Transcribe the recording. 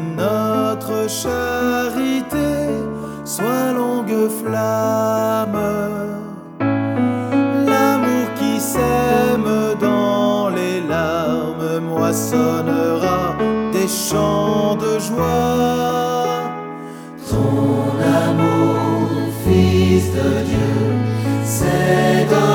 notre charité soit longue flamme. L'amour qui sème dans les larmes moissonnera des chants de joie. Ton amour, Fils de Dieu, c'est